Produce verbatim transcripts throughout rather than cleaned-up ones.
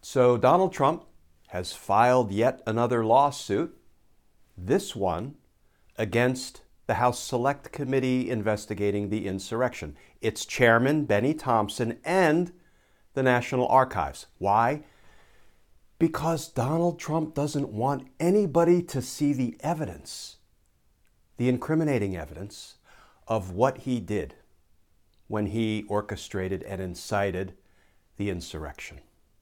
So Donald Trump has filed yet another lawsuit, this one against the House Select Committee investigating the insurrection, its chairman, Benny Thompson, and the National Archives. Why? Because Donald Trump doesn't want anybody to see the evidence, the incriminating evidence of what he did when he orchestrated and incited the insurrection.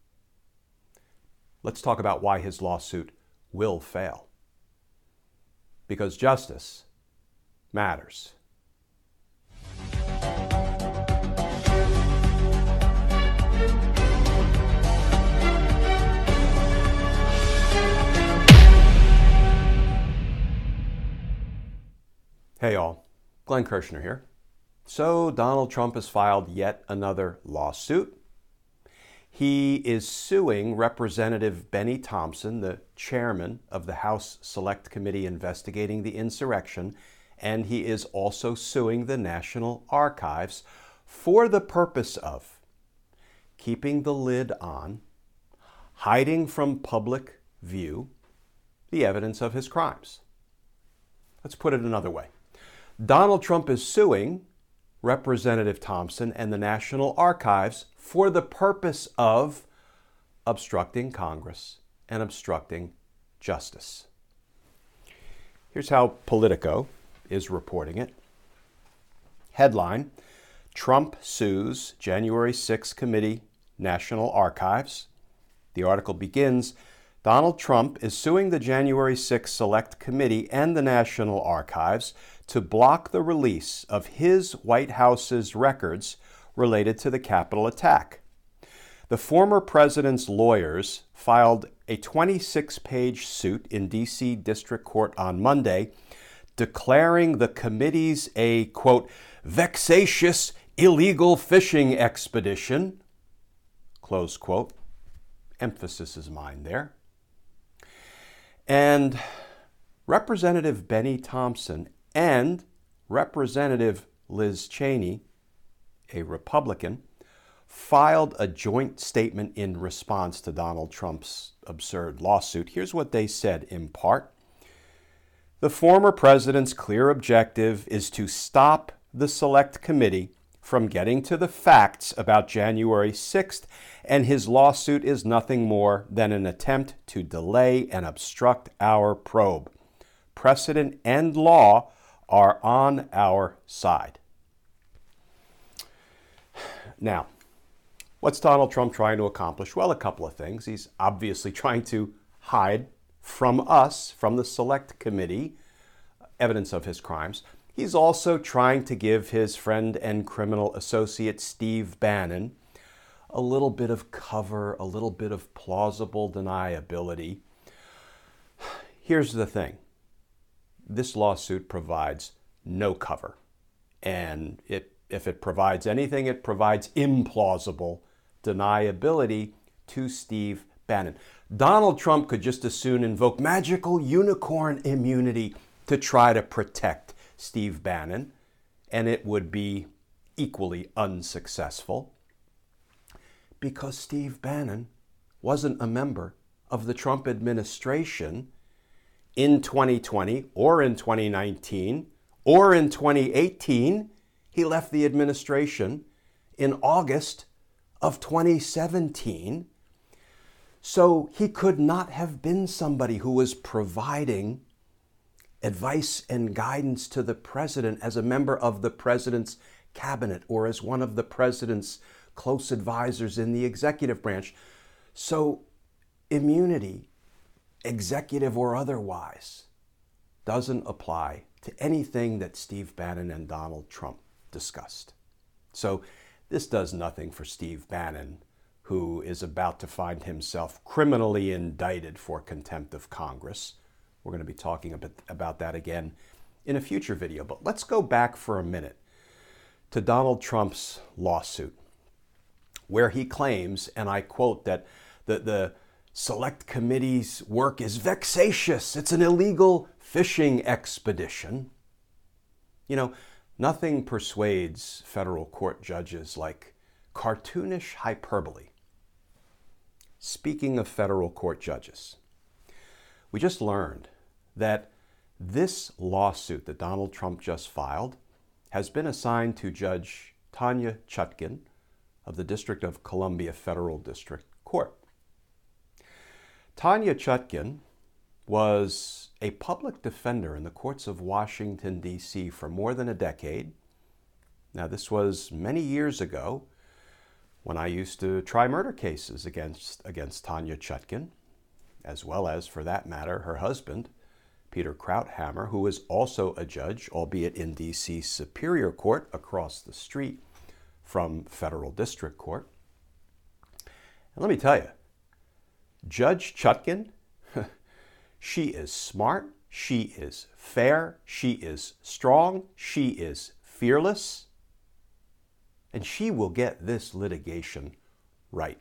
Let's talk about why his lawsuit will fail. Because justice matters. Hey all, Glenn Kirshner here. So Donald Trump has filed yet another lawsuit. He is suing Representative Benny Thompson, the chairman of the House Select Committee investigating the insurrection, and he is also suing the National Archives for the purpose of keeping the lid on, hiding from public view, the evidence of his crimes. Let's put it another way. Donald Trump is suing Representative Thompson and the National Archives for the purpose of obstructing Congress and obstructing justice. Here's how Politico is reporting it. Headline: Trump sues January sixth Committee, National Archives. The article begins, Donald Trump is suing the January sixth Select Committee and the National Archives to block the release of his White House's records related to the Capitol attack. The former president's lawyers filed a twenty-six page suit in D C District Court on Monday, declaring the committee's a, quote, vexatious, illegal fishing expedition, close quote. Emphasis is mine there. And Representative Benny Thompson and Representative Liz Cheney, a Republican, filed a joint statement in response to Donald Trump's absurd lawsuit. Here's what they said in part. The former president's clear objective is to stop the Select Committee from getting to the facts about January sixth, and his lawsuit is nothing more than an attempt to delay and obstruct our probe. Precedent and law are on our side. Now, what's Donald Trump trying to accomplish? Well, a couple of things. He's obviously trying to hide from us, from the Select Committee, evidence of his crimes. He's also trying to give his friend and criminal associate Steve Bannon a little bit of cover, a little bit of plausible deniability. Here's the thing. This lawsuit provides no cover. And it, if it provides anything, it provides implausible deniability to Steve Bannon. Donald Trump could just as soon invoke magical unicorn immunity to try to protect Steve Bannon, and it would be equally unsuccessful because Steve Bannon wasn't a member of the Trump administration in twenty twenty or in twenty nineteen or in twenty eighteen. He left the administration in August of twenty seventeen. So he could not have been somebody who was providing advice and guidance to the president as a member of the president's cabinet or as one of the president's close advisors in the executive branch. So immunity, executive or otherwise, doesn't apply to anything that Steve Bannon and Donald Trump discussed. So this does nothing for Steve Bannon, who is about to find himself criminally indicted for contempt of Congress. We're going to be talking a bit about that again in a future video. But let's go back for a minute to Donald Trump's lawsuit, where he claims, and I quote, that the, the Select Committee's work is vexatious. It's an illegal fishing expedition. You know, nothing persuades federal court judges like cartoonish hyperbole. speaking of federal court judges, we just learned that this lawsuit that Donald Trump just filed has been assigned to Judge Tanya Chutkan of the District of Columbia Federal District Court. Tanya Chutkan was a public defender in the courts of Washington, D C for more than a decade. Now, this was many years ago when I used to try murder cases against, against Tanya Chutkan, as well as, for that matter, her husband, Peter Krauthammer, who is also a judge, albeit in D C Superior Court across the street from Federal District Court. And let me tell you, Judge Chutkan, she is smart, she is fair, she is strong, she is fearless, and she will get this litigation right.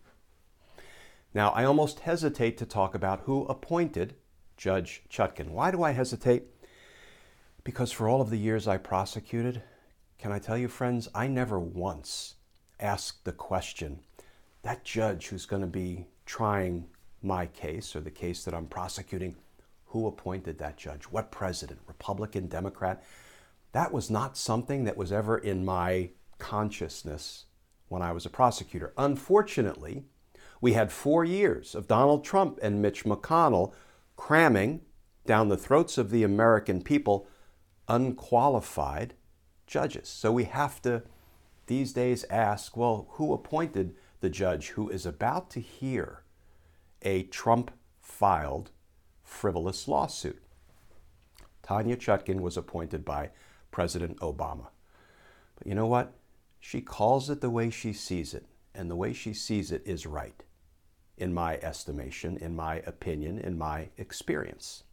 Now, I almost hesitate to talk about who appointed Judge Chutkan. Why do I hesitate? Because for all of the years I prosecuted, can I tell you, friends, I never once asked the question, that judge who's going to be trying my case or the case that I'm prosecuting, who appointed that judge? What president? Republican, Democrat? That was not something that was ever in my consciousness when I was a prosecutor. Unfortunately, we had four years of Donald Trump and Mitch McConnell cramming down the throats of the American people unqualified judges. So we have to these days ask, well, who appointed the judge who is about to hear a Trump-filed frivolous lawsuit? Tanya Chutkan was appointed by President Obama. But you know what? She calls it the way she sees it, and the way she sees it is right, in my estimation, in my opinion, in my experience.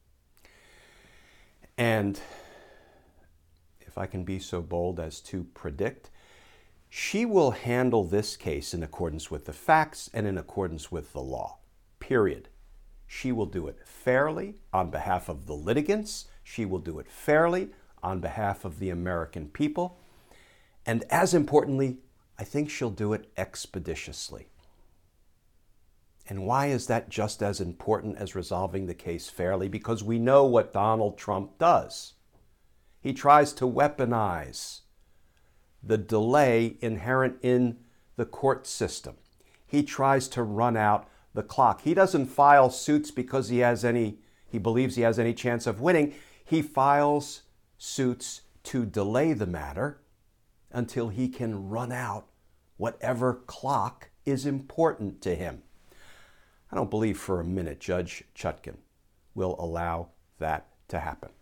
And if I can be so bold as to predict, she will handle this case in accordance with the facts and in accordance with the law, period. She will do it fairly on behalf of the litigants. She will do it fairly on behalf of the American people. And as importantly, I think she'll do it expeditiously. And why is that just as important as resolving the case fairly? Because we know what Donald Trump does. He tries to weaponize the delay inherent in the court system. He tries to run out the clock. He doesn't file suits because he has any, he believes he has any chance of winning. He files suits to delay the matter until he can run out whatever clock is important to him. I don't believe for a minute Judge Chutkan will allow that to happen.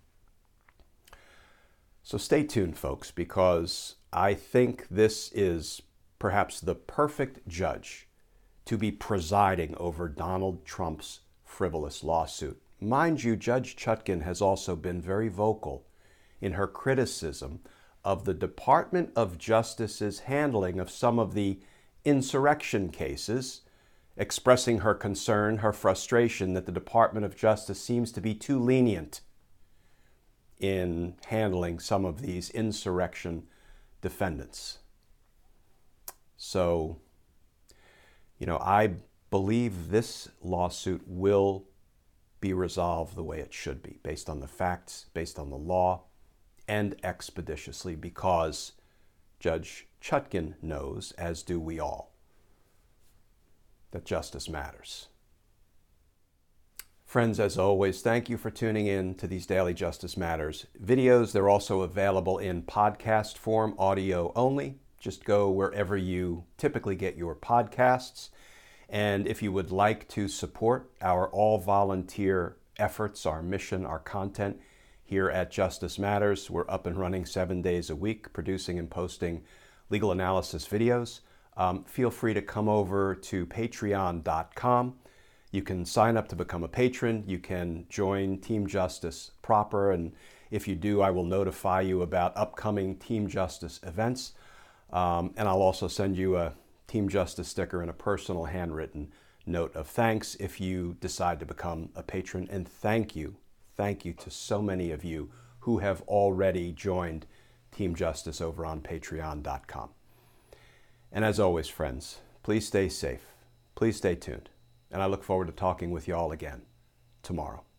So stay tuned, folks, because I think this is perhaps the perfect judge to be presiding over Donald Trump's frivolous lawsuit. Mind you, Judge Chutkan has also been very vocal in her criticism of the Department of Justice's handling of some of the insurrection cases, expressing her concern, her frustration that the Department of Justice seems to be too lenient in handling some of these insurrection defendants. So, you know, I believe this lawsuit will be resolved the way it should be, based on the facts, based on the law, and expeditiously, because Judge Chutkan knows, as do we all, that justice matters. Friends, as always, thank you for tuning in to these Daily Justice Matters videos. They're also available in podcast form, audio only. Just go wherever you typically get your podcasts. And if you would like to support our all-volunteer efforts, our mission, our content here at Justice Matters, we're up and running seven days a week, producing and posting legal analysis videos. Um, feel free to come over to patreon dot com. You can sign up to become a patron. You can join Team Justice proper. And if you do, I will notify you about upcoming Team Justice events. Um, and I'll also send you a Team Justice sticker and a personal handwritten note of thanks if you decide to become a patron. And thank you, thank you to so many of you who have already joined Team Justice over on patreon dot com. And as always, friends, please stay safe. Please stay tuned, and I look forward to talking with you all again tomorrow.